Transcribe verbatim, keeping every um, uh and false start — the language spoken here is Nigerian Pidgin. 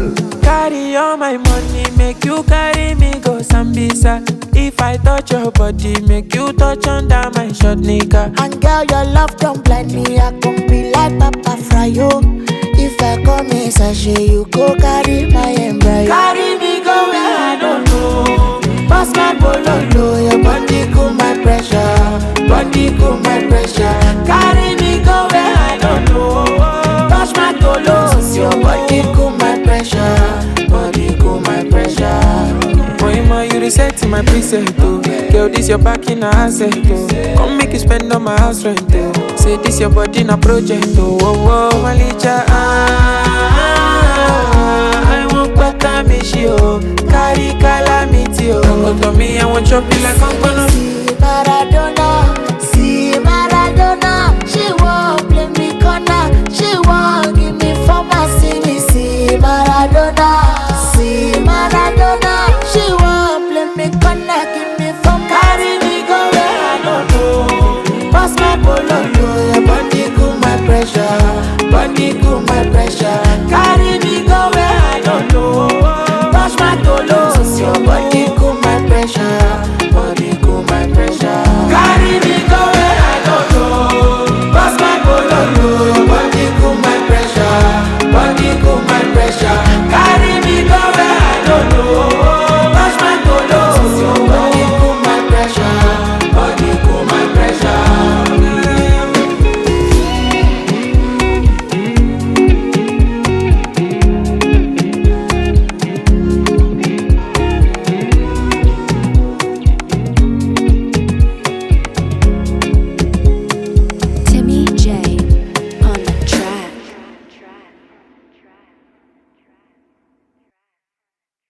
Carry all my money, make you carry me go Sambisa. If I touch your body, make you touch under my short nigga. And girl, your love don't blind me. I can be like Papa Fryo. If I come in sachet, you go carry my embryo. Carry me go where I don't know. Pass my bololo, your body cool my pressure. Body cool my pressure. Carry me go where I don't know. Touch my tolos, your body cool my pressure. Body cool my pressure. Moima, you reset my preset, oh. Girl, this your back in a asset, oh. Come make you spend on my house rent, oh. Say this your body in a project, oh. Oh, oh, Malicha, ah, I want back a miss you, carry calamity, oh. Come to me, I want chop you like I'm